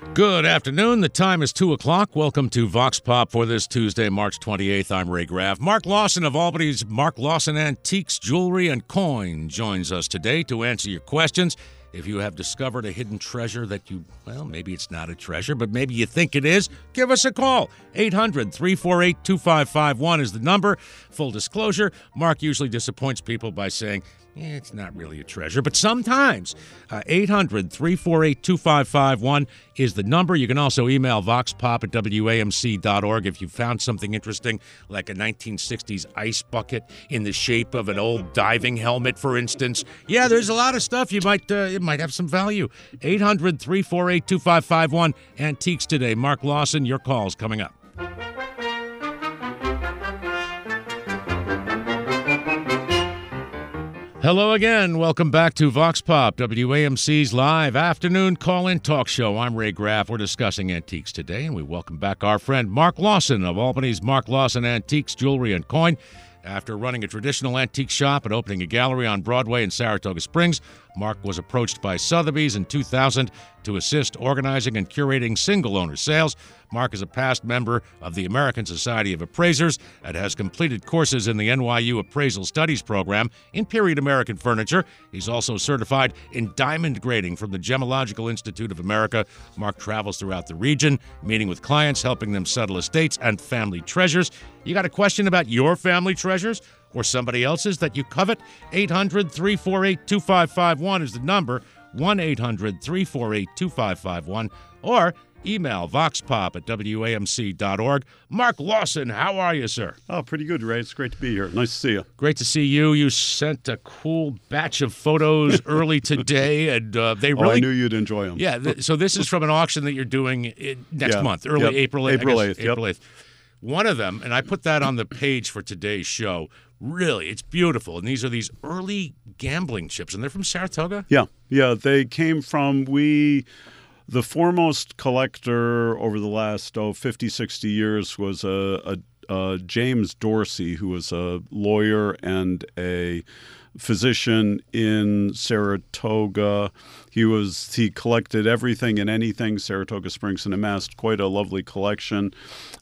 Good afternoon. The time is 2 o'clock. Welcome to Vox Pop for this Tuesday, March 28th. I'm Ray Graff. Mark Lawson of Albany's Mark Lawson Antiques, Jewelry, and Coin joins us today to answer your questions. If you have discovered a hidden treasure that maybe it's not a treasure, but maybe you think it is, give us a call. 800-348-2551 is the number. Full disclosure, Mark usually disappoints people by saying, it's not really a treasure, but sometimes 800-348-2551 is the number. You can also email voxpop@wamc.org if you found something interesting, like a 1960s ice bucket in the shape of an old diving helmet, for instance. Yeah, there's a lot of stuff you might it might have some value. 800-348-2551. Antiques Today. Mark Lawson, your call's coming up. Hello again. Welcome back to Vox Pop, WAMC's live afternoon call-in talk show. I'm Ray Graff. We're discussing antiques today, and we welcome back our friend Mark Lawson of Albany's Mark Lawson Antiques, Jewelry, and Coin. After running a traditional antique shop and opening a gallery on Broadway in Saratoga Springs, Mark was approached by Sotheby's in 2000 to assist organizing and curating single-owner sales. Mark is a past member of the American Society of Appraisers and has completed courses in the NYU Appraisal Studies program in period American furniture. He's also certified in diamond grading from the Gemological Institute of America. Mark travels throughout the region, meeting with clients, helping them settle estates and family treasures. You got a question about your family treasures or somebody else's that you covet? 800-348-2551 is the number. 1-800-348-2551. Or email voxpop@wamc.org. Mark Lawson, how are you, sir? Oh, pretty good, Ray. It's great to be here. Nice to see you. Great to see you. You sent a cool batch of photos early today, and they really... I knew you'd enjoy them. Yeah, so this is from an auction that you're doing next month, early April 8th. April 8th, April 8th. One of them, and I put that on the page for today's show, really, it's beautiful. And these are these early gambling chips, and they're from Saratoga? Yeah, they came from... The foremost collector over the last 50, 60 years was James Dorsey, who was a lawyer and a physician in Saratoga. He collected everything and anything Saratoga Springs and amassed quite a lovely collection.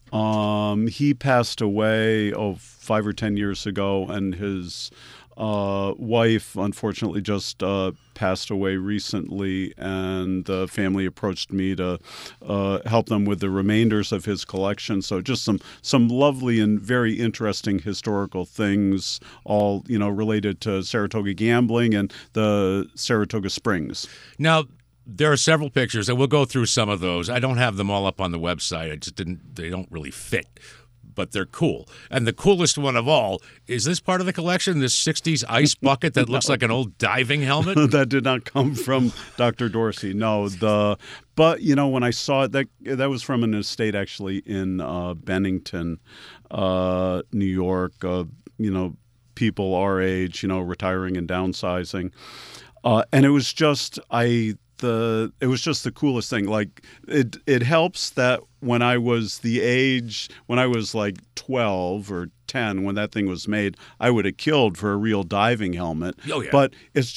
He passed away 5 or 10 years ago, and his wife unfortunately just passed away recently, and the family approached me to help them with the remainders of his collection. So just some lovely and very interesting historical things, all related to Saratoga gambling and the Saratoga Springs. Now, there are several pictures, and we'll go through some of those. I don't have them all up on the website. They don't really fit, but they're cool. And the coolest one of all, is this part of the collection, this 60s ice bucket that looks like an old diving helmet? That did not come from Dr. Dorsey. No, but when I saw it, that was from an estate actually in Bennington, New York. People our age, retiring and downsizing. And it was just the coolest thing. Like it helps that when I was like 12 or 10 when that thing was made, I would have killed for a real diving helmet. Oh yeah. But it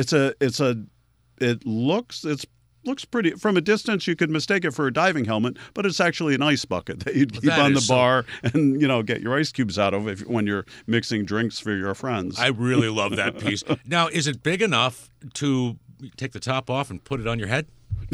looks pretty from a distance. You could mistake it for a diving helmet, but it's actually an ice bucket that you'd keep on the bar and get your ice cubes out of when you're mixing drinks for your friends. I really love that piece. Now, is it big enough to take the top off and put it on your head?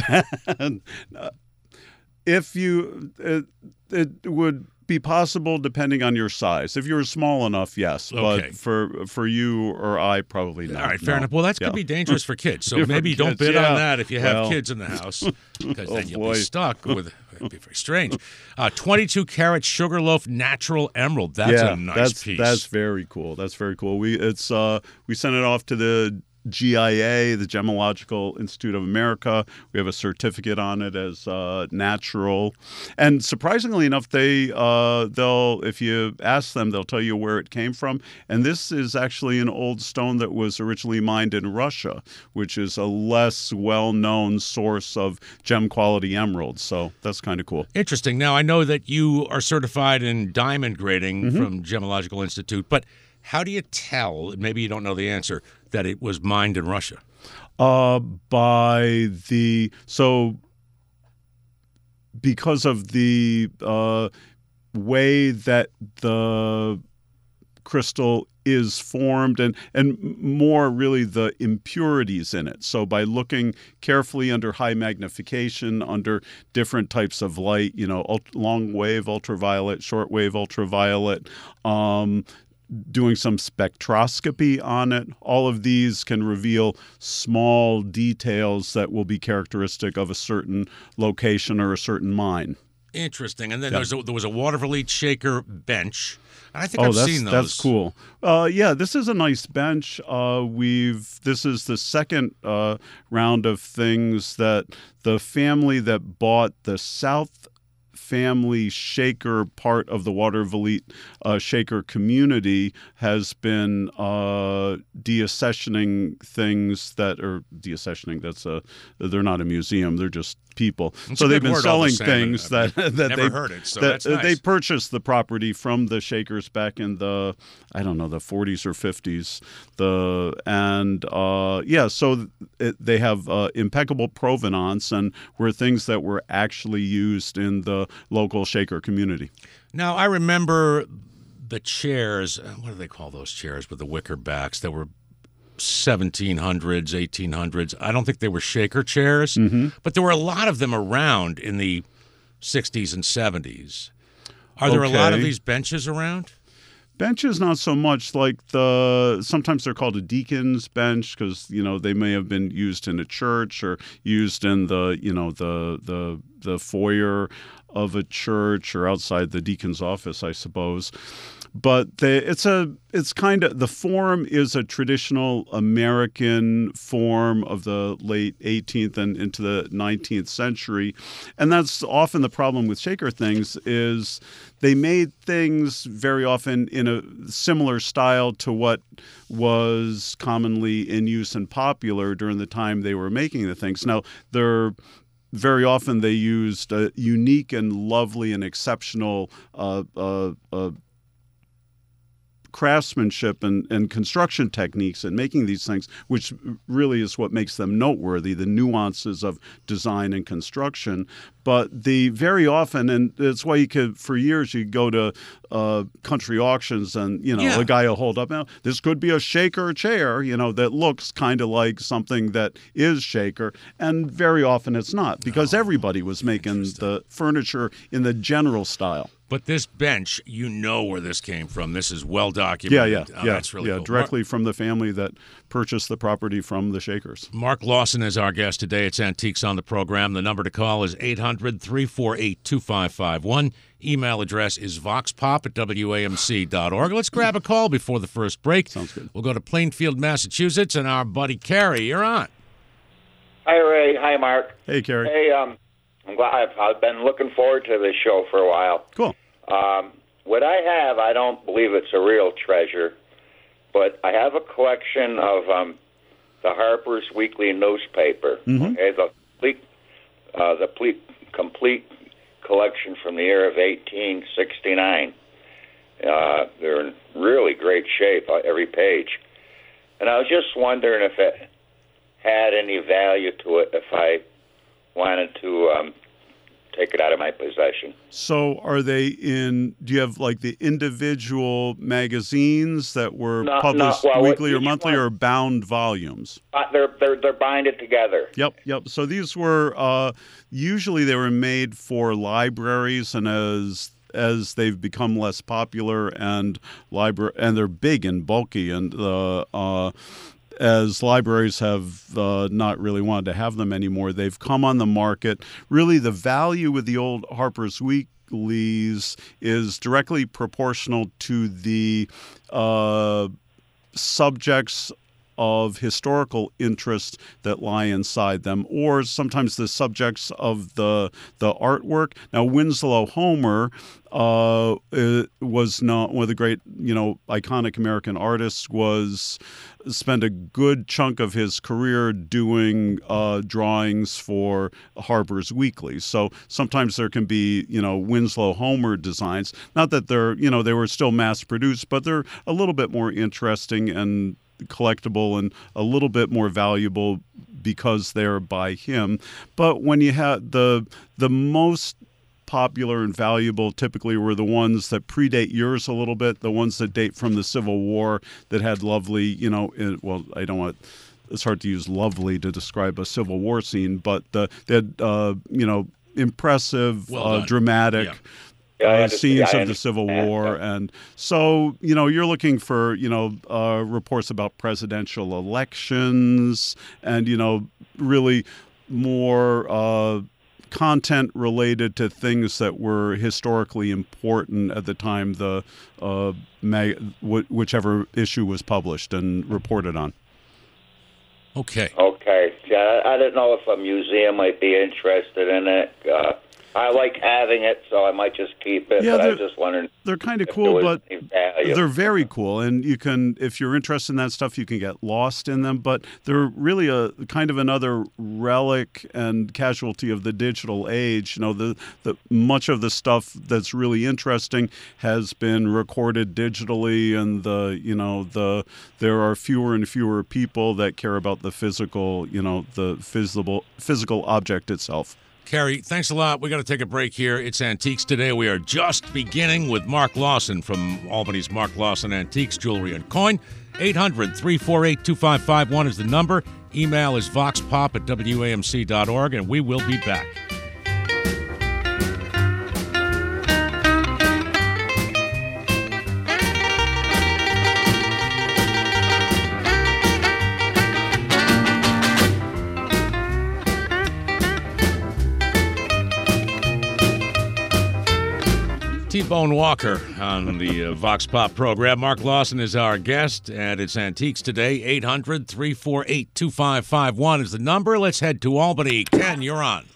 If it would be possible depending on your size. If you're small enough, yes. Okay. But for you or I, probably not. All right, fair enough. Well, that's going to be dangerous for kids. So maybe don't bid on that if you have kids in the house, because then you'll be stuck with. It'd be very strange. 22-karat Sugarloaf natural emerald. That's a nice piece. That's very cool. That's very cool. We sent it off to the GIA, the Gemological Institute of America. We have a certificate on it as natural, and surprisingly enough, they'll if you ask them, they'll tell you where it came from. And this is actually an old stone that was originally mined in Russia, which is a less well-known source of gem quality emeralds. So that's kind of cool. Interesting. Now I know that you are certified in diamond grading from Gemological Institute, but how do you tell, maybe you don't know the answer, that it was mined in Russia? because of the way that the crystal is formed and more really the impurities in it. So by looking carefully under high magnification, under different types of light, long wave ultraviolet, short wave ultraviolet, doing some spectroscopy on it, all of these can reveal small details that will be characteristic of a certain location or a certain mine. Interesting. And then there was a Watervliet shaker bench. I think I've seen those. That's cool. This is a nice bench. This is the second round of things that the family that bought the South family shaker part of the Watervliet shaker community has been deaccessioning things that are deaccessioning. They're not a museum. They're just people. So they've been selling things that never heard it. So that's nice. They purchased the property from the Shakers back in the 40s or 50s. So they have impeccable provenance and were things that were actually used in the local Shaker community. Now I remember the chairs. What do they call those chairs with the wicker backs that were 1700s, 1800s. I don't think they were shaker chairs, but there were a lot of them around in the 60s and 70s. Are there a lot of these benches around? Benches, not so much. Like sometimes they're called a deacon's bench because they may have been used in a church or used in the foyer of a church or outside the deacon's office, I suppose. But the form is a traditional American form of the late 18th and into the 19th century. And that's often the problem with shaker things is they made things very often in a similar style to what was commonly in use and popular during the time they were making the things. Now, very often they used a unique and lovely and exceptional craftsmanship and construction techniques in making these things, which really is what makes them noteworthy, the nuances of design and construction. But very often, and that's why for years you go to country auctions and, a guy will hold up, now this could be a shaker chair, that looks kind of like something that is shaker. And very often it's not because everybody was making the furniture in the general style. But this bench, where this came from. This is well documented. Yeah. That's really cool. Directly from the family that purchased the property from the Shakers. Mark Lawson is our guest today. It's Antiques on the program. The number to call is 800-348-2551. Email address is voxpop@wamc.org. Let's grab a call before the first break. Sounds good. We'll go to Plainfield, Massachusetts, and our buddy Carrie. You're on. Hi, Ray. Hi, Mark. Hey, Carrie. Hey, I'm glad. I've been looking forward to this show for a while. Cool. What I have, I don't believe it's a real treasure, but I have a collection of the Harper's Weekly newspaper. Okay, the complete collection from the year of 1869. They're in really great shape, every page. And I was just wondering if it had any value to it if I wanted to take it out of my possession. So are they do you have like the individual magazines that were published weekly or monthly or bound volumes? They're binded together. Yep. So these were, usually they were made for libraries, and as they've become less popular and they're big and bulky, and as libraries have not really wanted to have them anymore, they've come on the market. Really, the value with the old Harper's Weeklies is directly proportional to the subjects of historical interest that lie inside them, or sometimes the subjects of the artwork. Now, Winslow Homer was not one of the great, iconic American artists. Spent a good chunk of his career doing drawings for Harper's Weekly. So sometimes there can be, Winslow Homer designs. Not that they were still mass produced, but they're a little bit more interesting and collectible and a little bit more valuable because they're by him. But when you have the most popular and valuable typically were the ones that predate yours a little bit, the ones that date from the Civil War that had lovely, I don't want. It's hard to use lovely to describe a Civil War scene, but they had impressive, dramatic. Yeah. Scenes of the Civil War. And so, you're looking for, reports about presidential elections and, really more content related to things that were historically important at the time whichever issue was published and reported on. Okay. Yeah, I don't know if a museum might be interested in it. I like having it, so I might just keep it. Yeah, but I was just wondering. They're kind of cool, but they're very cool. And you can, if you're interested in that stuff, you can get lost in them. But they're really a kind of another relic and casualty of the digital age. The much of the stuff that's really interesting has been recorded digitally, and there are fewer and fewer people that care about the physical, the physical object itself. Carrie, thanks a lot. We got to take a break here. It's Antiques Today. We are just beginning with Mark Lawson from Albany's Mark Lawson Antiques, Jewelry and Coin. 800-348-2551 is the number. Email is voxpop@wamc.org, and we will be back. T-Bone Walker on the Vox Pop program. Mark Lawson is our guest, and it's Antiques Today. 800-348-2551 is the number. Let's head to Albany. Ken, you're on.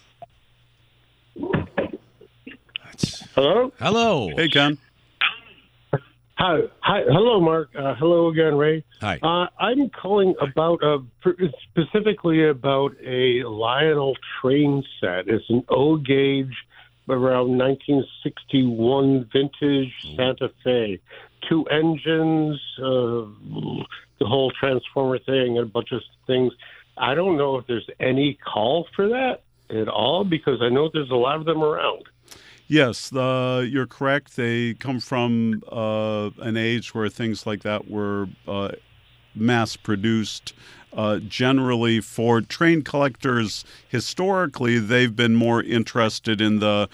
Hello? Hello. Hey, Ken. Hi. Hello, Mark. Hello again, Ray. Hi. I'm calling about specifically about a Lionel train set. It's an O-gauge, around 1961 vintage Santa Fe. 2 engines, the whole transformer thing, and a bunch of things. I don't know if there's any call for that at all, because I know there's a lot of them around. Yes, you're correct. They come from an age where things like that were mass-produced. Generally, for train collectors, historically, they've been more interested in the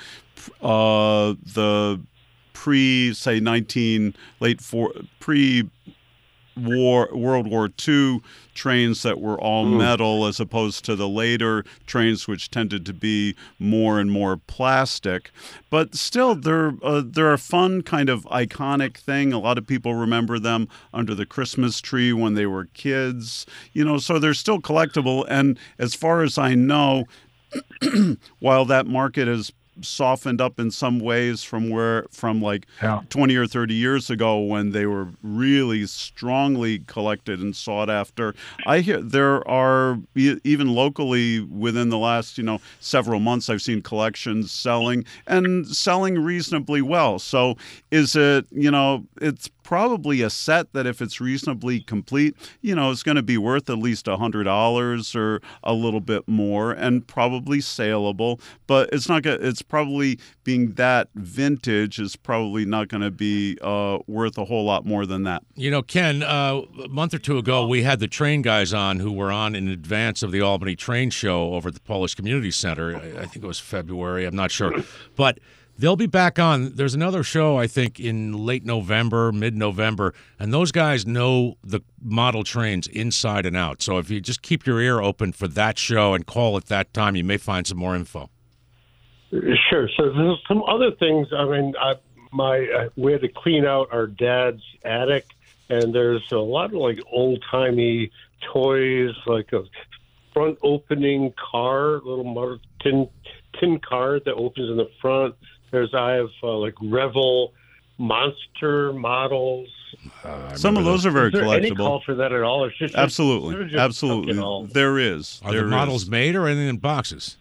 World War II trains that were all metal, as opposed to the later trains, which tended to be more and more plastic. But still, they're a fun kind of iconic thing. A lot of people remember them under the Christmas tree when they were kids. So they're still collectible. And as far as I know, while that market has softened up in some ways from 20 or 30 years ago, when they were really strongly collected and sought after. I hear there are, even locally within the last several months, I've seen collections selling reasonably well. So is it, it's probably a set that if it's reasonably complete, it's going to be worth at least $100 or a little bit more, and probably saleable. But it's probably, being that vintage, is probably not going to be worth a whole lot more than that. Ken, a month or two ago, we had the train guys on who were on in advance of the Albany Train Show over at the Polish Community Center. I think it was February. I'm not sure. But they'll be back on. There's another show, I think, in late November, mid-November, and those guys know the model trains inside and out. So if you just keep your ear open for that show and call at that time, you may find some more info. Sure. So there's some other things. I mean, we had to clean out our dad's attic, and there's a lot of old-timey toys, like a front-opening car, little tin car that opens in the front. I have Revel monster models. Some of those are very collectible. Any call for that at all? Or absolutely. There is. Are the models made or anything in boxes?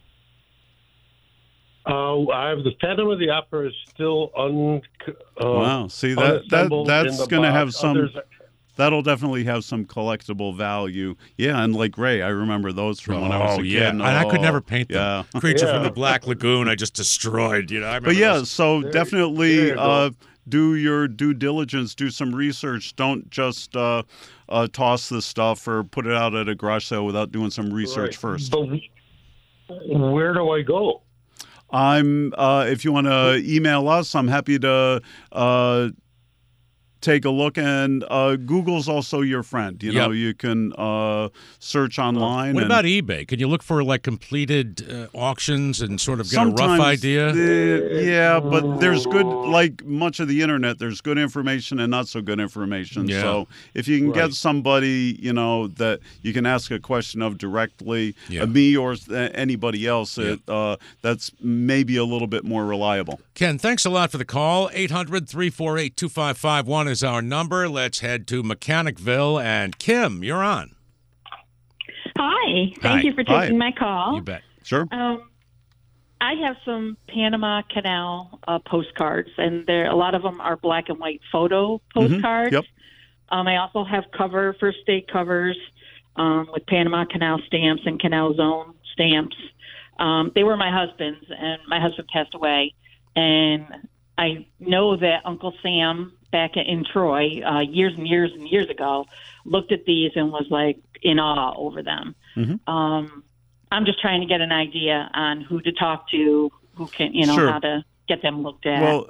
I have the Phantom of the Opera is still wow. See, that's going to have some. that'll definitely have some collectible value. Yeah, and like Ray, I remember those from when I was a kid. And I could never paint them. Yeah. Creature from the Black Lagoon, I just destroyed. I remember But yeah, those. so There definitely you go. do your due diligence, do some research. Don't just toss this stuff or put it out at a garage sale without doing some research Right. first. But where do I go? If you want to email us, I'm happy to take a look. And Google's also your friend. You know, you can search online. What and about eBay? Can you look for like completed auctions and sort of get a rough sometimes idea? Yeah, but there's good, like much of the internet, there's good information and not so good information. Yeah. So if you can Right. get somebody, you know, that you can ask a question of directly, Yeah. me or anybody else, that's maybe a little bit more reliable. Ken, thanks a lot for the call. 800-348-2551 is our number. Let's head to Mechanicville. And Kim, you're on. Hi. Hi. Thank you for Hi. taking my call. You bet. Sure. I have some Panama Canal postcards, and a lot of them are black and white photo postcards. Yep. I also have first day covers with Panama Canal stamps and Canal Zone stamps. They were my husband's, and my husband passed away. And I know that Uncle Sam back in Troy years and years and years ago looked at these and was like in awe over them. I'm just trying to get an idea on who to talk to, who can, Sure. how to get them looked at. Well,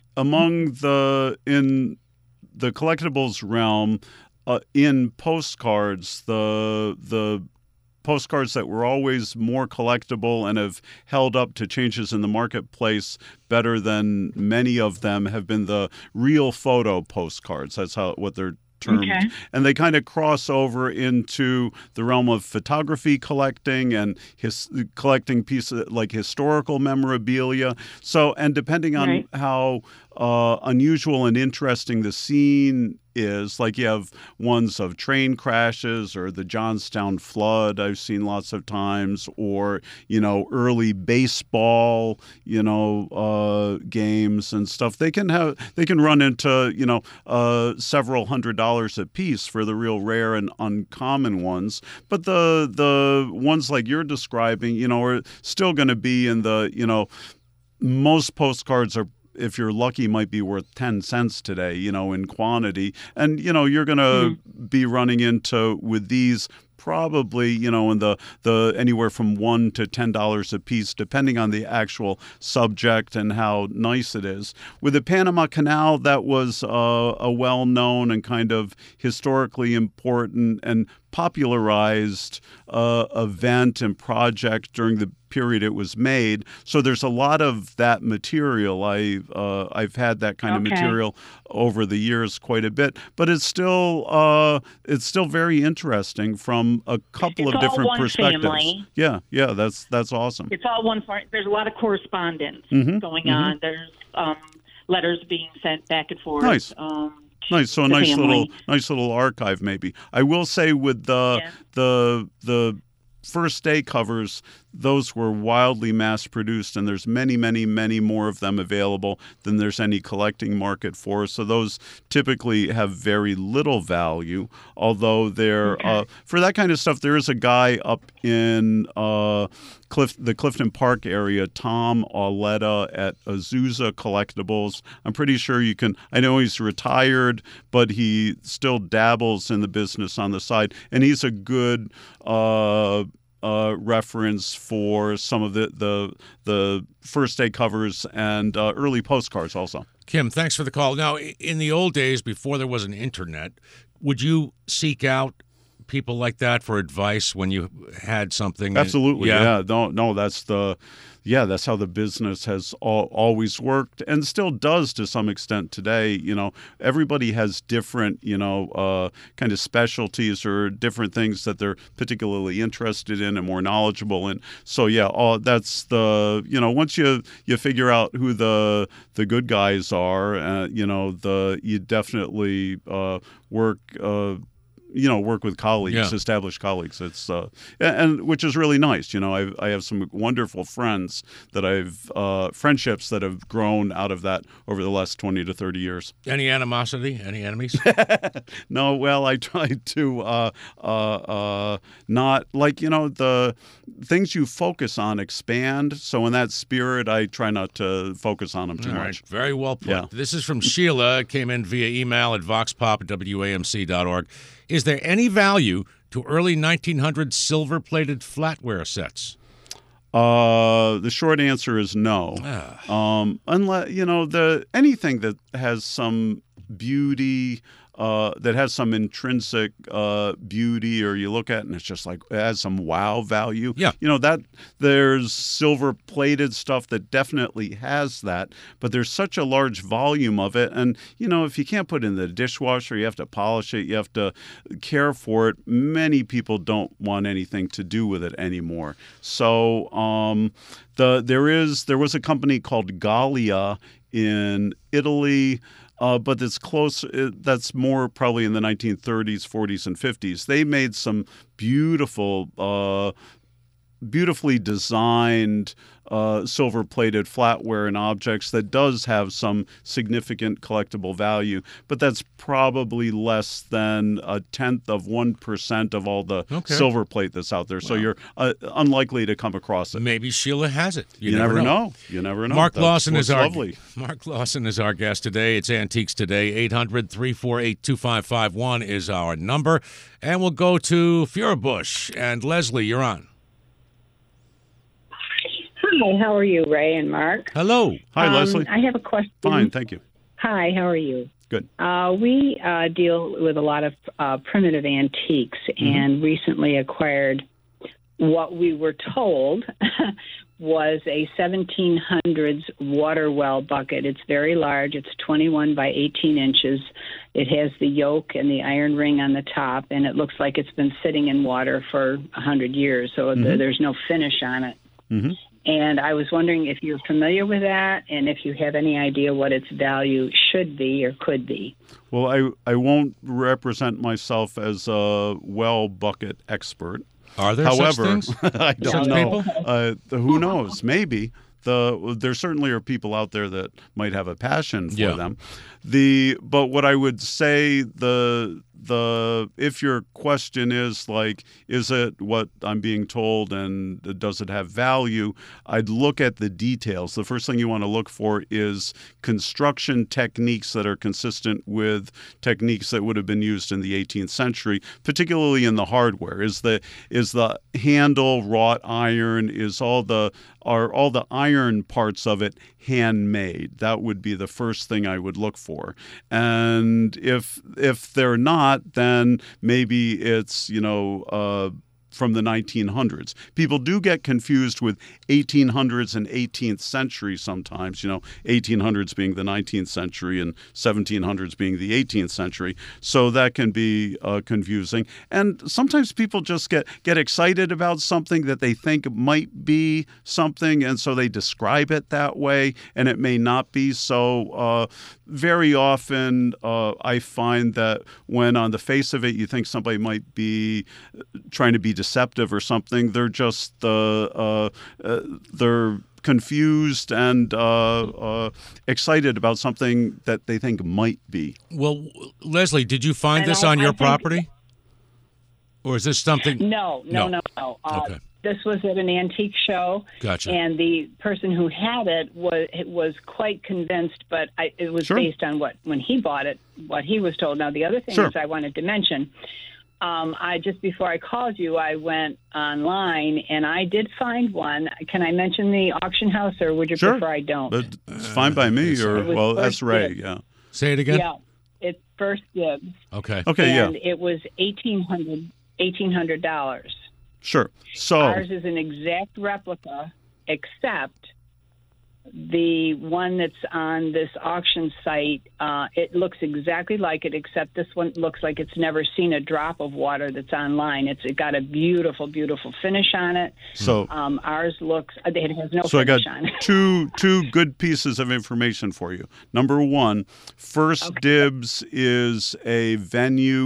in the collectibles realm, in postcards, the postcards that were always more collectible and have held up to changes in the marketplace better than many of them have been the real photo postcards. That's what they're termed. Okay. And they kind of cross over into the realm of photography collecting and collecting pieces like historical memorabilia. So, and depending on Right. how unusual and interesting the scene is, like you have ones of train crashes or the Johnstown flood I've seen lots of times, or early baseball games and stuff. They can run into several $100s a piece for the real rare and uncommon ones, but the ones like you're describing are still going to be in the most postcards are, if you're lucky, might be worth 10 cents today, in quantity. And, you're going to be running into with these probably, in the anywhere from $1 to $10 a piece, depending on the actual subject and how nice it is. With the Panama Canal, that was a well-known and kind of historically important and popularized event and project during the period it was made. So there's a lot of that material. I've had that kind of material over the years quite a bit, but it's still very interesting from a couple It's of all different one perspectives. family. Yeah, that's awesome. It's all one. There's a lot of correspondence going on. There's letters being sent back and forth. Nice. Nice. So a the nice family. little archive maybe. I will say with the first day covers, those were wildly mass produced, and there's many, many, many more of them available than there's any collecting market for. So those typically have very little value, although they're for that kind of stuff. There is a guy up in the Clifton Park area, Tom Auletta at Azusa Collectibles. I'm pretty sure you can. I know he's retired, but he still dabbles in the business on the side, and he's a good reference for some of the first day covers and early postcards also. Kim, thanks for the call. Now, in the old days, before there was an internet, would you seek out people like that for advice when you had something? Absolutely. Yeah. No, that's how the business has always worked and still does to some extent today. Everybody has different, kind of specialties or different things that they're particularly interested in and more knowledgeable in. So that's once you figure out who the good guys are, you definitely work work with colleagues, Yeah. established colleagues. It's and which is really nice. I have some wonderful friends that friendships that have grown out of that over the last 20 to 30 years. Any animosity? Any enemies? No, well, I try to not the things you focus on expand. So in that spirit, I try not to focus on them too All much. right, very well put. Yeah. This is from Sheila. It came in via email at voxpop@wamc.org. Is there any value to early 1900s silver-plated flatware sets? The short answer is no. Unless anything that has some beauty, that has some intrinsic beauty, or you look at it and it's just like it has some wow value. Yeah. That there's silver-plated stuff that definitely has that, but there's such a large volume of it, and if you can't put it in the dishwasher, you have to polish it, you have to care for it. Many people don't want anything to do with it anymore. So there was a company called Gallia in Italy. But it's close. That's more probably in the 1930s, 40s, and 50s. They made some beautifully designed silver-plated flatware and objects that does have some significant collectible value, but that's probably less than 0.1% of all the silver plate that's out there. So you're unlikely to come across it. Maybe Sheila has it. You never know. You never know. Mark Lawson is lovely. Mark Lawson is our guest today. It's Antiques Today. 800-348-2551 is our number, and we'll go to Furbush. And Leslie, you're on. Hi, how are you, Ray and Mark? Hello. Hi, Leslie. I have a question. Fine, thank you. Hi, how are you? Good. We deal with a lot of primitive antiques and recently acquired what we were told was a 1700s water well bucket. It's very large. It's 21 by 18 inches. It has the yoke and the iron ring on the top, and it looks like it's been sitting in water for 100 years, so there's no finish on it. And I was wondering if you're familiar with that and if you have any idea what its value should be or could be. Well, I won't represent myself as a well bucket expert. Are there However, such things? I don't Such know. people? Who knows? Maybe. There certainly are people out there that might have a passion for them. But what I would say, if your question is like, is it what I'm being told and does it have value, I'd look at the details. The first thing you want to look for is construction techniques that are consistent with techniques that would have been used in the 18th century, particularly in the hardware. Is the handle wrought iron? Are all the iron parts of it handmade? That would be the first thing I would look for. And if they're not, then maybe it's from the 1900s. People do get confused with 1800s and 18th century sometimes, 1800s being the 19th century and 1700s being the 18th century. So that can be confusing. And sometimes people just get excited about something that they think might be something, and so they describe it that way, and it may not be. So very often I find that when on the face of it you think somebody might be trying to be deceptive or something, they're just they're confused and excited about something that they think might be. Well, Leslie, did you find this on your property? Or is this something? No. Okay. This was at an antique show. Gotcha. And the person who had it was quite convinced, but it was based on when he bought it, what he was told. Now, the other thing is I wanted to mention, I just before I called you, I went online and I did find one. Can I mention the auction house, or would you prefer I don't? But it's fine by me. That's Ray. Dibs. Yeah. Say it again. Yeah, it's First Dibs. Okay. And it was $1,800. Sure. So ours is an exact replica, except the one that's on this auction site, it looks exactly like it, except this one looks like it's never seen a drop of water that's online. It's got a beautiful, beautiful finish on it. So ours looks, it has no so finish I on it. got two good pieces of information for you. Number one, First Dibs is a venue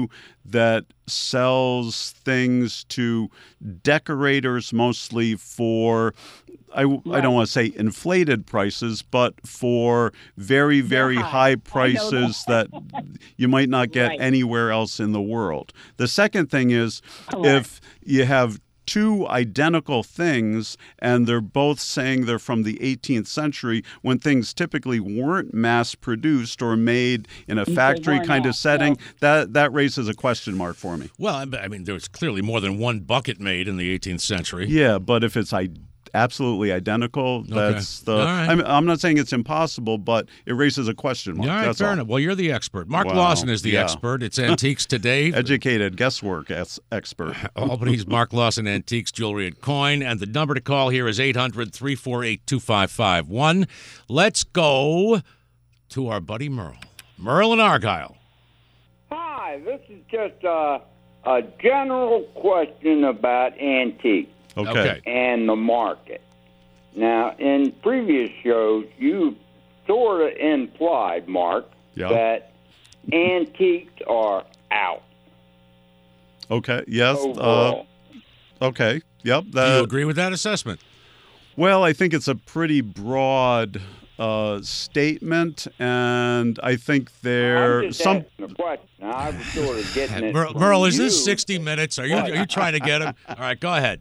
that sells things to decorators mostly for, I don't want to say inflated prices, but for very, very high prices that you might not get anywhere else in the world. The second thing is if you have two identical things and they're both saying they're from the 18th century when things typically weren't mass produced or made in a factory kind of setting, that raises a question mark for me. Well, I mean, there was clearly more than one bucket made in the 18th century. Yeah, but if it's absolutely identical, that's the... Right. I'm not saying it's impossible, but it raises a question mark. All right, that's fair all. enough. Well, you're the expert. Mark Lawson is the expert. It's Antiques Today. Educated guesswork expert. Albany's Mark Lawson Antiques, Jewelry and Coin. And the number to call here is 800-348-2551. Let's go to our buddy Merle. Merle in Argyle. Hi, this is just a general question about antiques. Okay. And the market. Now, in previous shows, you sort of implied, Mark, that antiques are out. Okay. Yes. Okay. Yep. Do you agree with that assessment? Well, I think it's a pretty broad statement, and I think there I'm just asking a question. I was sort of getting it. Merle, is this 60 Minutes? Are you trying to get him? All right, go ahead.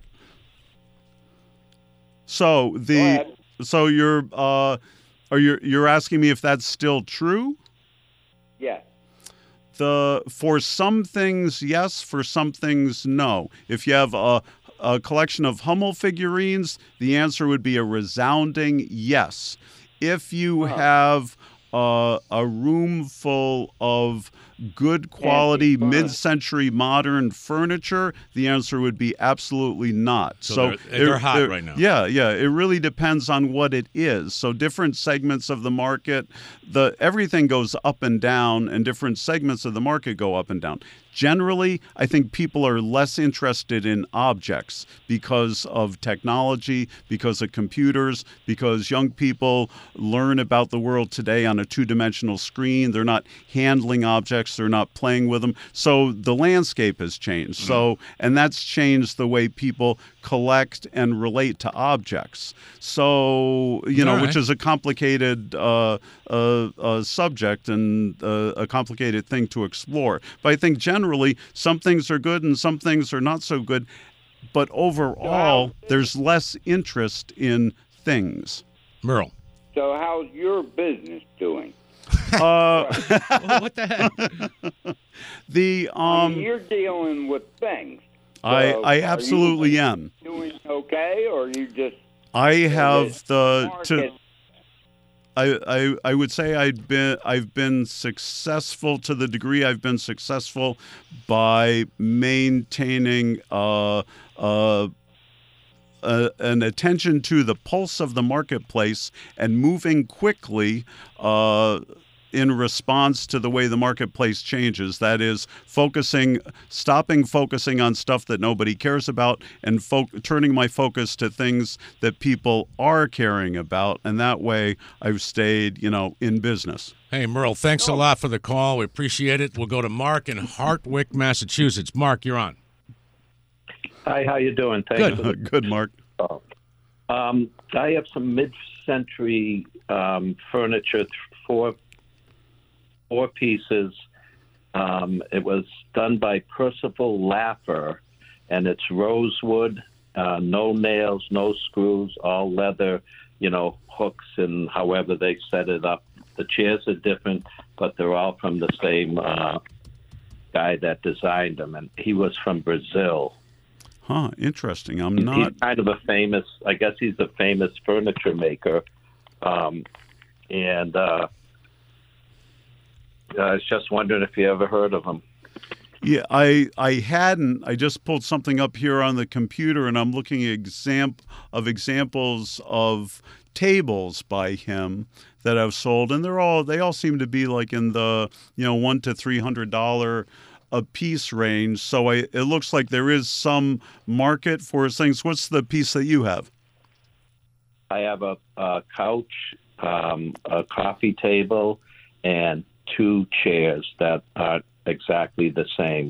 So you're asking me if that's still true? Yeah. For some things, yes. For some things, no. If you have a collection of Hummel figurines, the answer would be a resounding yes. If you have a room full of good quality mid-century modern furniture, the answer would be absolutely not. So they're hot right now. Yeah. It really depends on what it is. So different segments of the market, everything goes up and down, and different segments of the market go up and down. Generally, I think people are less interested in objects because of technology, because of computers, because young people learn about the world today on a two-dimensional screen. They're not handling objects. They're not playing with them. So the landscape has changed. So, and that's changed the way people collect and relate to objects. So, which is a complicated subject and a complicated thing to explore. But I think generally some things are good and some things are not so good. But overall, there's less interest in things. Merle. So how's your business doing? What the heck? You're dealing with things. So I absolutely am. Doing okay, or you just? I have I would say I've been successful to the degree I've been successful by maintaining an attention to the pulse of the marketplace and moving quickly in response to the way the marketplace changes. That is, stopping focusing on stuff that nobody cares about and turning my focus to things that people are caring about. And that way I've stayed, in business. Hey, Merle, thanks a lot for the call. We appreciate it. We'll go to Mark in Hartwick, Massachusetts. Mark, you're on. Hi, how you doing? Thanks. Good, Mark. I have some mid-century furniture, four pieces. It was done by Percival Laffer, and it's rosewood, no nails, no screws, all leather, hooks and however they set it up. The chairs are different, but they're all from the same guy that designed them, and he was from Brazil. Huh, interesting. He's kind of a famous, I guess he's a famous furniture maker. I was just wondering if you ever heard of him. Yeah, I hadn't. I just pulled something up here on the computer, and I'm looking at examples of tables by him that I've sold, and they all seem to be like in the $100 to $300 a piece range. So it looks like there is some market for his things. What's the piece that you have? I have a couch, a coffee table, and two chairs that are exactly the same.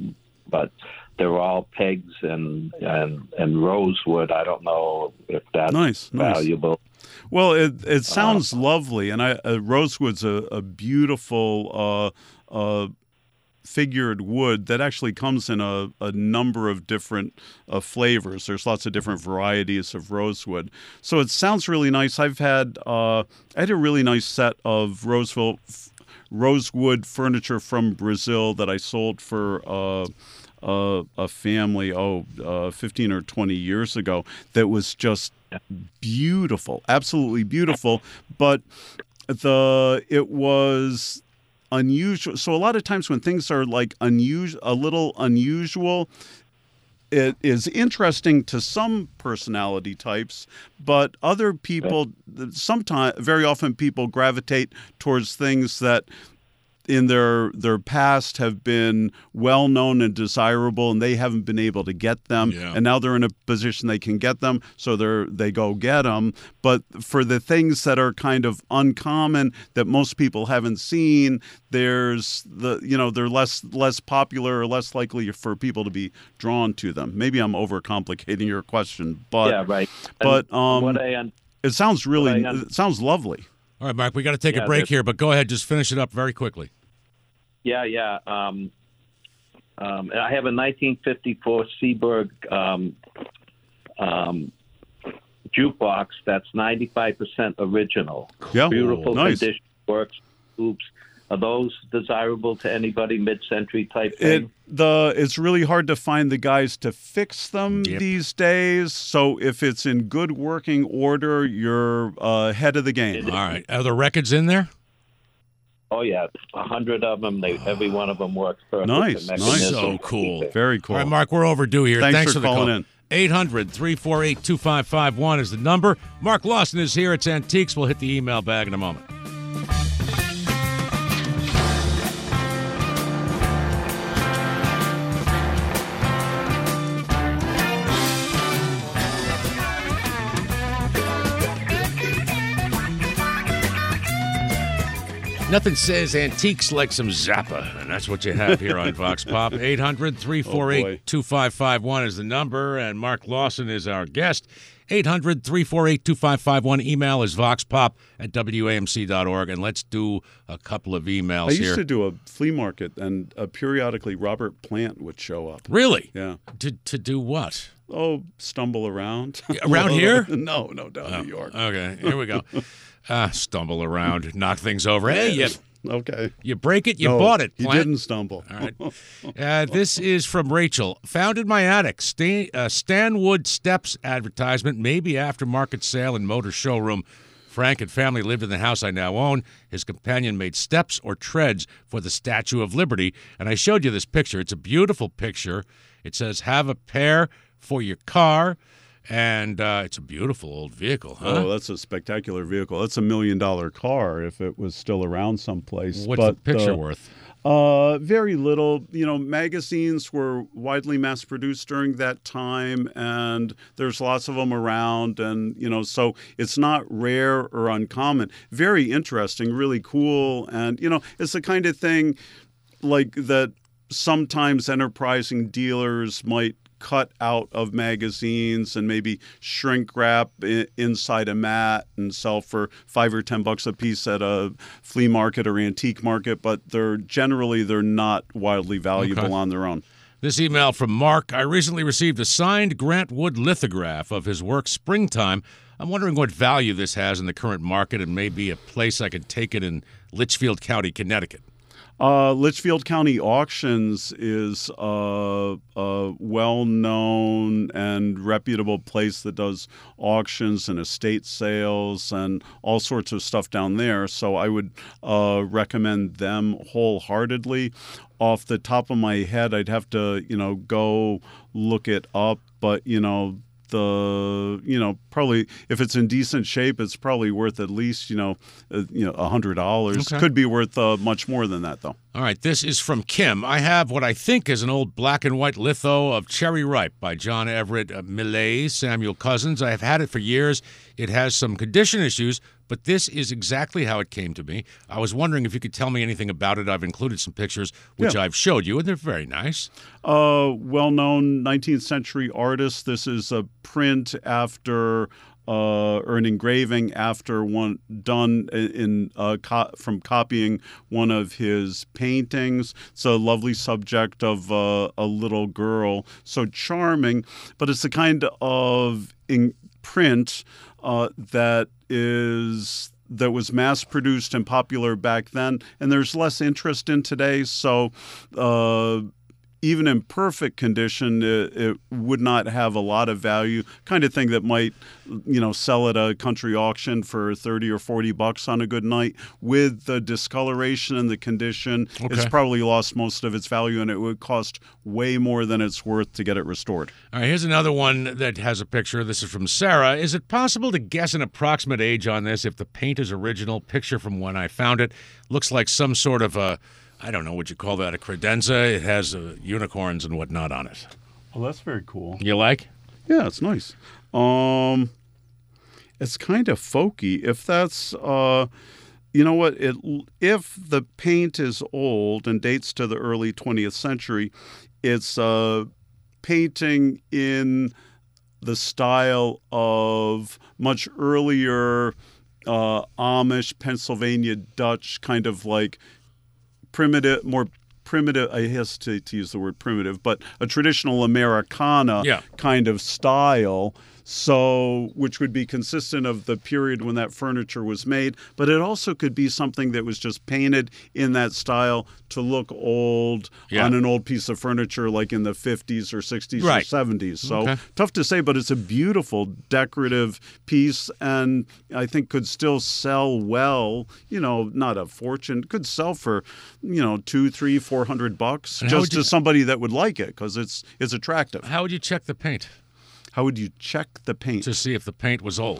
but they're all pegs and rosewood. I don't know if that's valuable. Well, it sounds lovely, and rosewood's a beautiful figured wood that actually comes in a number of different flavors. There's lots of different varieties of rosewood, so it sounds really nice. I had a really nice set of rosewood furniture from Brazil that I sold for a family 15 or 20 years ago that was just beautiful, absolutely beautiful, but it was unusual. So a lot of times when things are like a little unusual, it is interesting to some personality types, but other people, very often people gravitate towards things that in their past have been well known and desirable, and they haven't been able to get them, and now they're in a position they can get them, so they go get them. But for the things that are kind of uncommon that most people haven't seen, they're less popular or less likely for people to be drawn to them. Maybe I'm overcomplicating your question, but yeah, right. But it sounds it sounds lovely. All right, Mark, we got to take a break here, but go ahead, just finish it up very quickly. Yeah. I have a 1954 Seeburg jukebox that's 95% original. Yeah, beautiful nice. condition, works, oops. Are those desirable to anybody mid-century type thing? It's really hard to find the guys to fix them these days. So if it's in good working order, you're ahead of the game. All right. Are the records in there? Oh, yeah. 100 of them. Every one of them works perfect. Nice. So cool. Very cool. All right, Mark, we're overdue here. Thanks for the calling call. in. 800-348-2551 is the number. Mark Lawson is here. It's Antiques. We'll hit the email bag in a moment. Nothing says antiques like some Zappa, and that's what you have here on Vox Pop. 800-348-2551 is the number, and Mark Lawson is our guest. 800-348-2551. Email is voxpop@wamc.org, and let's do a couple of emails here. I used to do a flea market, and periodically Robert Plant would show up. Really? Yeah. To do what? Oh, stumble around. Around here? No, down in New York. Okay, here we go. Stumble around, knock things over. Hey, okay. You break it, you bought it. He didn't stumble. All right. This is from Rachel. Found in my attic, Stanwood Steps advertisement, maybe aftermarket sale and motor showroom. Frank and family lived in the house I now own. His companion made steps or treads for the Statue of Liberty, and I showed you this picture. It's a beautiful picture. It says, have a pair for your car. And it's a beautiful old vehicle, huh? Oh, that's a spectacular vehicle. That's $1 million car if it was still around someplace. What's the picture worth? Very little. Magazines were widely mass-produced during that time, and there's lots of them around, and, so it's not rare or uncommon. Very interesting, really cool, and, it's the kind of thing like that sometimes enterprising dealers might cut out of magazines and maybe shrink wrap inside a mat and sell for $5 or $10 a piece at a flea market or antique market, but they're not wildly valuable on their own. This email from Mark. I recently received a signed Grant Wood lithograph of his work Springtime. I'm wondering what value this has in the current market and maybe a place I could take it in Litchfield County, Connecticut. Litchfield County Auctions is a well-known and reputable place that does auctions and estate sales and all sorts of stuff down there. So I would recommend them wholeheartedly. Off the top of my head, I'd have to, go look it up, but, probably if it's in decent shape, it's probably worth at least, $100. Okay. Could be worth much more than that, though. All right, this is from Kim. I have what I think is an old black and white litho of Cherry Ripe by John Everett Millais, Samuel Cousins. I have had it for years. It has some condition issues, but this is exactly how it came to me. I was wondering if you could tell me anything about it. I've included some pictures, which I've showed you, and they're very nice. Well-known 19th century artist. This is a print after or an engraving after one done from copying one of his paintings. It's a lovely subject of a little girl, so charming, but it's the kind of print that was mass-produced and popular back then, and there's less interest in today, so even in perfect condition, it would not have a lot of value. Kind of thing that might, sell at a country auction for $30 or $40 on a good night. With the discoloration and the condition, it's probably lost most of its value, and it would cost way more than it's worth to get it restored. All right, here's another one that has a picture. This is from Sarah. Is it possible to guess an approximate age on this if the paint is original? Picture from when I found it. Looks like some sort of I don't know what you call that, a credenza. It has unicorns and whatnot on it. Well, that's very cool. You like? Yeah, it's nice. It's kind of folky. If that's, if the paint is old and dates to the early 20th century, it's painting in the style of much earlier Amish, Pennsylvania Dutch, kind of like more primitive, I hesitate to use the word primitive, but a traditional Americana kind of style, which would be consistent of the period when that furniture was made, but it also could be something that was just painted in that style to look old on an old piece of furniture like in the 50s or 60s or 70s. So tough to say, but it's a beautiful decorative piece, and I think could still sell well, not a fortune, could sell for, $200, $300, $400 just to somebody that would like it because it's attractive. How would you check the paint? How would you check the paint? To see if the paint was old.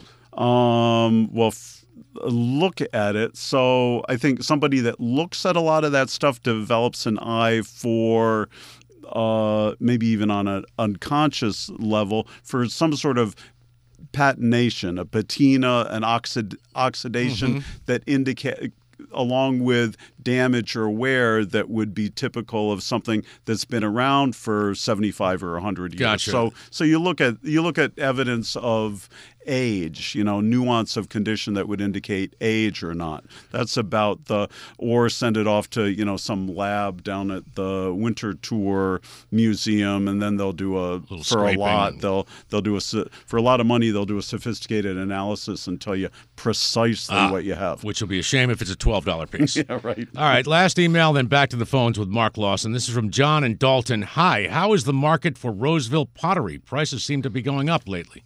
Look at it. So I think somebody that looks at a lot of that stuff develops an eye for maybe even on an unconscious level for some sort of patination, a patina, an oxidation that indicate, along with damage or wear, that would be typical of something that's been around for 75 or 100 years. Gotcha. So you look at evidence of age, nuance of condition that would indicate age or not. That's about or send it off to, some lab down at the Winter Tour Museum, and then they'll do for a lot of money, they'll do a sophisticated analysis and tell you precisely what you have. Which will be a shame if it's a $12 piece. Yeah, right. All right, last email, then back to the phones with Mark Lawson. This is from John in Dalton. Hi, how is the market for Roseville pottery? Prices seem to be going up lately.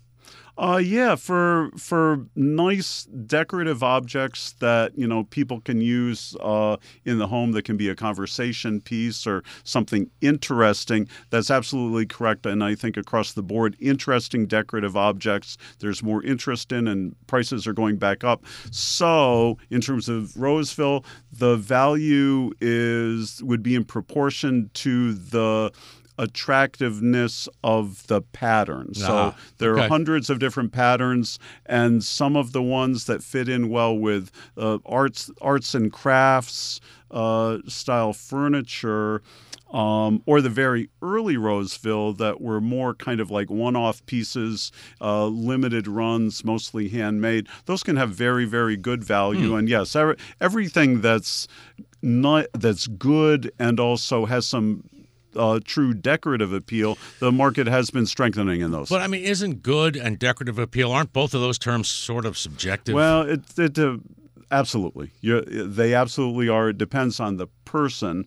For nice decorative objects that people can use in the home, that can be a conversation piece or something interesting. That's absolutely correct, and I think across the board, interesting decorative objects there's more interest in, and prices are going back up. So, in terms of Roseville, the value would be in proportion to the attractiveness of the pattern. So there are hundreds of different patterns, and some of the ones that fit in well with arts and crafts style furniture, or the very early Roseville that were more kind of like one-off pieces, limited runs, mostly handmade. Those can have very, very good value. And yes, everything that's good and also has some true decorative appeal, the market has been strengthening in those. But, isn't good and decorative appeal, aren't both of those terms sort of subjective? Well, absolutely. They absolutely are. It depends on the person.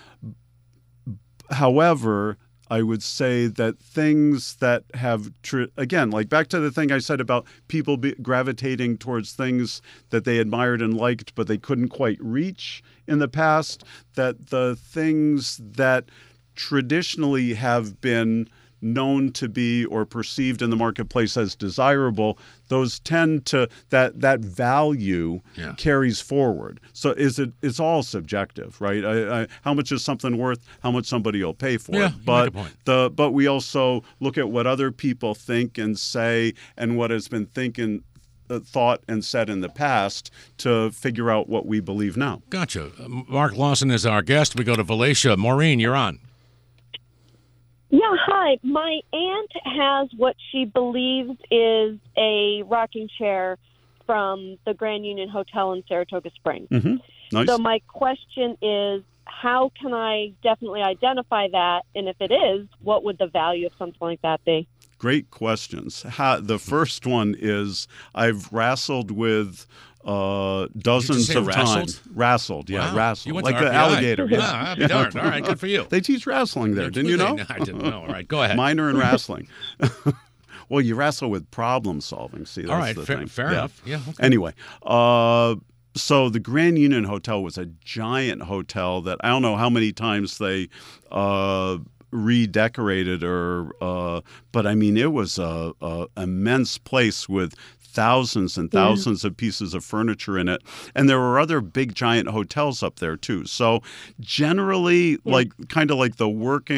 However, I would say that things that have, again, like back to the thing I said about people gravitating towards things that they admired and liked, but they couldn't quite reach in the past, that the things that traditionally have been known to be or perceived in the marketplace as desirable, those tend to that value carries forward. So it's all subjective, right? How much is something worth? How much somebody will pay for it? But we also look at what other people think and say, and what has been thought and said in the past to figure out what we believe now. Gotcha. Mark Lawson is our guest. We go to Valatia. Maureen, you're on. Yeah, hi. My aunt has what she believes is a rocking chair from the Grand Union Hotel in Saratoga Springs. Mm-hmm. Nice. So my question is, how can I definitely identify that? And if it is, what would the value of something like that be? Great questions. The first one is I've wrestled with dozens of times. Wrestled, yeah, Wow. wrestled. You went like to the RPI. alligator. Yeah, I'll be darned. All right, good for you. They teach wrestling there, didn't you know? I didn't know. All right, go ahead. Minor in wrestling. Well, you wrestle with problem solving. See, that's All right, the fair, thing. fair enough. Yeah. Okay. Anyway, so the Grand Union Hotel was a giant hotel that I don't know how many times they redecorated but I mean, it was a immense place with thousands and thousands of pieces of furniture in it. And there were other big giant hotels up there too. So generally, kind of like the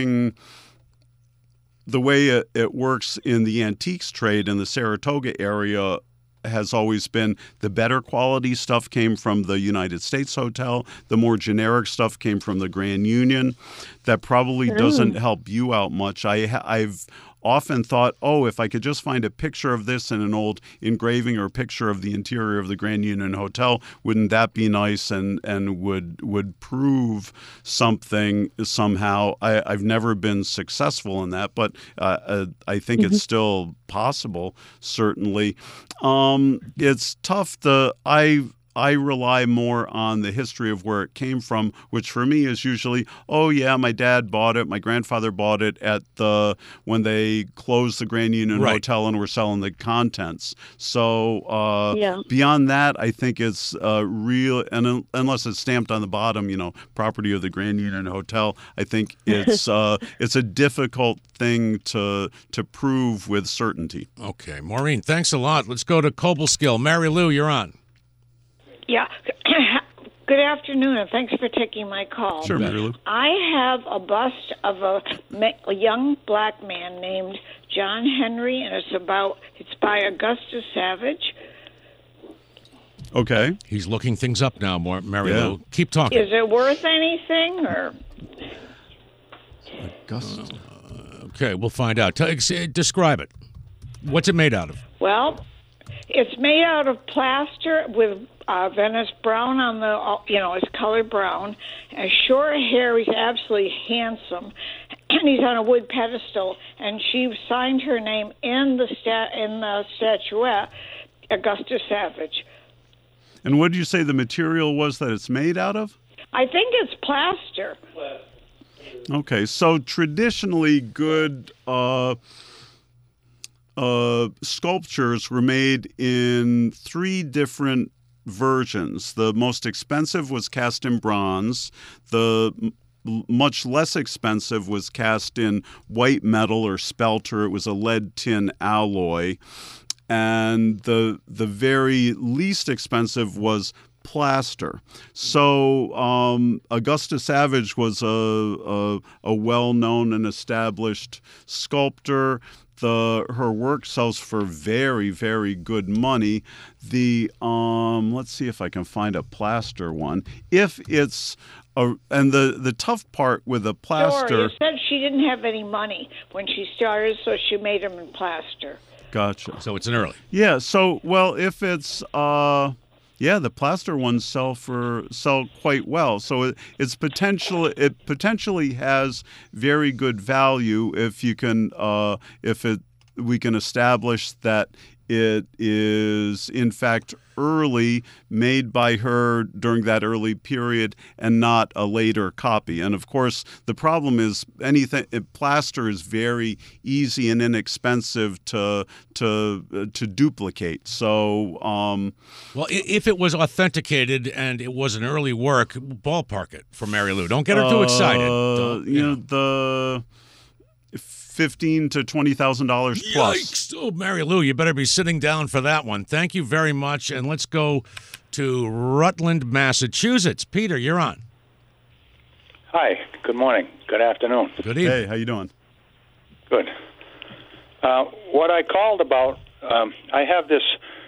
way it works in the antiques trade in the Saratoga area has always been the better quality stuff came from the United States Hotel. The more generic stuff came from the Grand Union. That probably doesn't help you out much. I've often thought, if I could just find a picture of this in an old engraving or a picture of the interior of the Grand Union Hotel, wouldn't that be nice and would prove something somehow? I've never been successful in that, but I think it's still possible, certainly. It's tough. I rely more on the history of where it came from, which for me is usually, my dad bought it, my grandfather bought it when they closed the Grand Union Hotel and were selling the contents. So beyond that, I think it's real, and unless it's stamped on the bottom, property of the Grand Union Hotel, I think it's a difficult thing to prove with certainty. Okay, Maureen, thanks a lot. Let's go to Cobleskill. Mary Lou, you're on. Yeah. Good afternoon, and thanks for taking my call. Sure, Mary Lou. I have a bust of a young black man named John Henry, and it's by Augustus Savage. Okay. He's looking things up now, Mary Lou. Keep talking. Is it worth anything, or? Augustus. Okay, we'll find out. Describe it. What's it made out of? Well, it's made out of plaster with Venice brown on it's colored brown. And short hair, he's absolutely handsome. And he's on a wood pedestal. And she signed her name in the statuette, Augustus Savage. And what did you say the material was that it's made out of? I think it's plaster. Okay, so traditionally good sculptures were made in three different versions. The most expensive was cast in bronze. The much less expensive was cast in white metal or spelter. It was a lead tin alloy. And the very least expensive was plaster. So Augustus Savage was a well-known and established sculptor. Her work sells for very, very good money. Let's see if I can find a plaster one. If it's and the tough part with a plaster. Sure, you said she didn't have any money when she started, so she made them in plaster. Gotcha. So it's an early. Yeah. So if it's the plaster ones sell quite well. So it potentially has very good value if you can we can establish that it is in fact early, made by her during that early period, and not a later copy. And of course, the problem is plaster is very easy and inexpensive to duplicate. So, well, if it was authenticated and it was an early work, ballpark it for Mary Lou. Don't get her too excited. The $15,000 to $20,000 plus. Yikes! Oh, Mary Lou, you better be sitting down for that one. Thank you very much, and let's go to Rutland, Massachusetts. Peter, you're on. Hi. Good morning. Good afternoon. Good evening. Hey, how you doing? Good. What I called about, I have this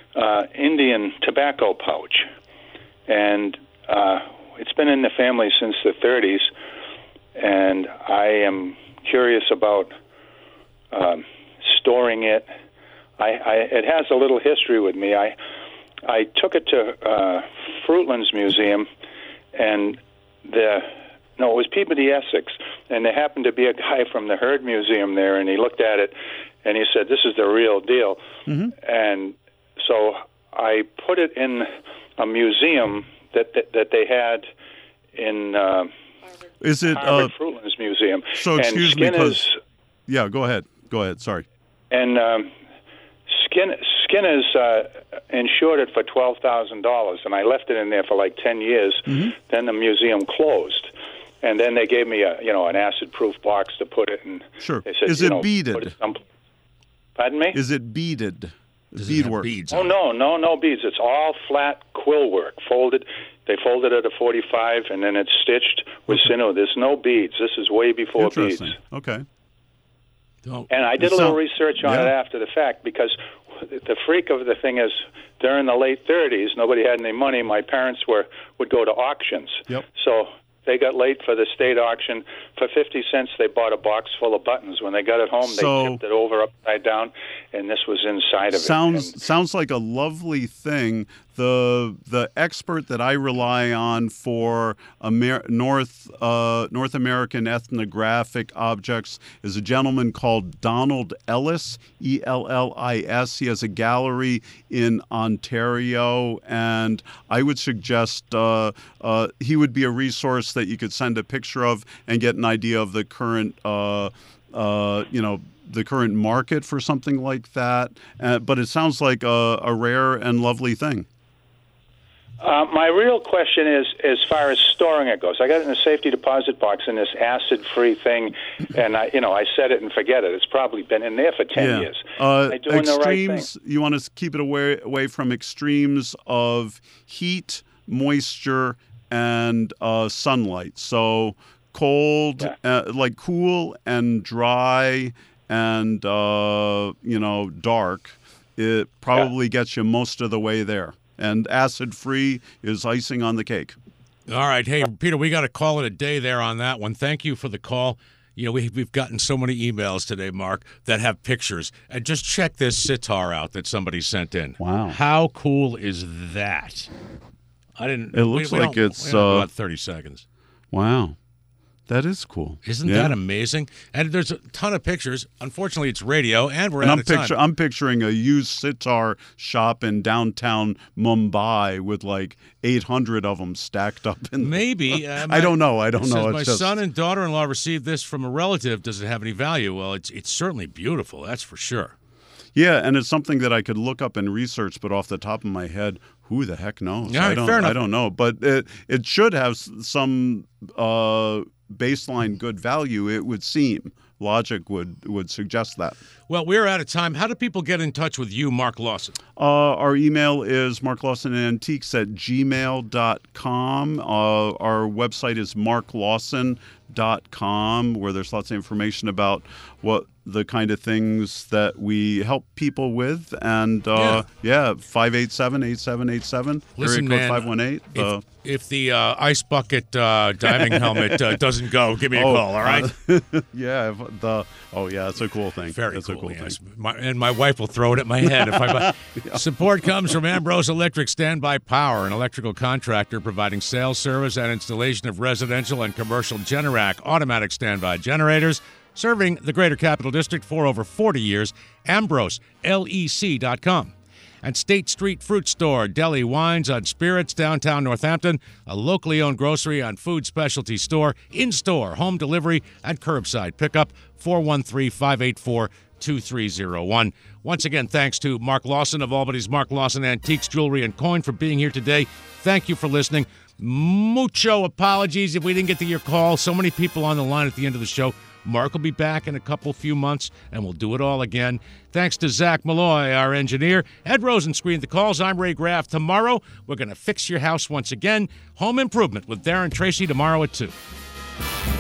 Indian tobacco pouch, and it's been in the family since the 30s, and I am curious about storing it. It has a little history with me. I took it to Fruitland's Museum, and it was Peabody, Essex, and there happened to be a guy from the Heard Museum there, and he looked at it, and he said, "This is the real deal." Mm-hmm. And so I put it in a museum that they had in Harvard Fruitland's Museum. So excuse me, yeah, go ahead. Sorry. And Skinner's insured it for $12,000, and I left it in there for like 10 years. Mm-hmm. Then the museum closed, and then they gave me an acid-proof box to put it in. Sure. They said, is it beaded? Put it Pardon me? Is it beaded? Beadwork? Beads? Oh no beads. It's all flat quill work, folded. They folded it at 45, and then it's stitched with sinew. There's no beads. This is way before beads. Okay. And I did a little research on it after the fact, because the freak of the thing is, during the late 30s, nobody had any money. My parents would go to auctions. Yep. So they got late for the state auction. For 50 cents, they bought a box full of buttons. When they got it home, they tipped it over upside down, and this was inside of it. Sounds like a lovely thing. The expert that I rely on for North American ethnographic objects is a gentleman called Donald Ellis, Ellis. He has a gallery in Ontario, and I would suggest he would be a resource that you could send a picture of and get an idea of the current the current market for something like that. But it sounds like a rare and lovely thing. My real question is, as far as storing it goes, I got it in a safety deposit box in this acid-free thing, and I set it and forget it. It's probably been in there for 10 years. Am I doing the right thing? You want to keep it away from extremes of heat, moisture, and sunlight. So cold, like cool and dry and dark. It probably gets you most of the way there. And acid-free is icing on the cake. All right. Hey, Peter, we got to call it a day there on that one. Thank you for the call. We've gotten so many emails today, Mark, that have pictures. And just check this sitar out that somebody sent in. Wow. How cool is that? It looks like it's about 30 seconds. Wow. That is cool. Isn't that amazing? And there's a ton of pictures. Unfortunately, it's radio, and we're out of time. I'm picturing a used sitar shop in downtown Mumbai with like 800 of them stacked up. Maybe. I don't know. My son and daughter-in-law received this from a relative. Does it have any value? Well, it's certainly beautiful. That's for sure. Yeah, and it's something that I could look up and research, but off the top of my head, who the heck knows? All right, fair enough. I don't know. But it should have some baseline good value, it would seem. Logic would suggest that. Well, we're out of time. How do people get in touch with you, Mark Lawson? Our email is marklawsonantiques@gmail.com. Our website is marklawson.com, where there's lots of information about what the kind of things that we help people with. And 587-8787, area code 518. If the ice bucket diving helmet doesn't go, give me a call, all right? It's a cool thing. Very cool, yes. And my wife will throw it at my head if I buy. Support comes from Ambrose Electric Standby Power, an electrical contractor providing sales, service, and installation of residential and commercial Generac automatic standby generators, serving the Greater Capital District for over 40 years. AmbroseLEC.com. And State Street Fruit Store, deli, wines, and spirits, downtown Northampton, a locally owned grocery and food specialty store, in-store, home delivery, and curbside pickup, 413-584-2301. Once again, thanks to Mark Lawson of Albany's Mark Lawson Antiques, Jewelry, and Coin for being here today. Thank you for listening. Mucho apologies if we didn't get to your call. So many people on the line at the end of the show. Mark will be back in a few months, and we'll do it all again. Thanks to Zach Malloy, our engineer. Ed Rosen screened the calls. I'm Ray Graff. Tomorrow, we're going to fix your house once again. Home Improvement with Darren Tracy tomorrow at 2.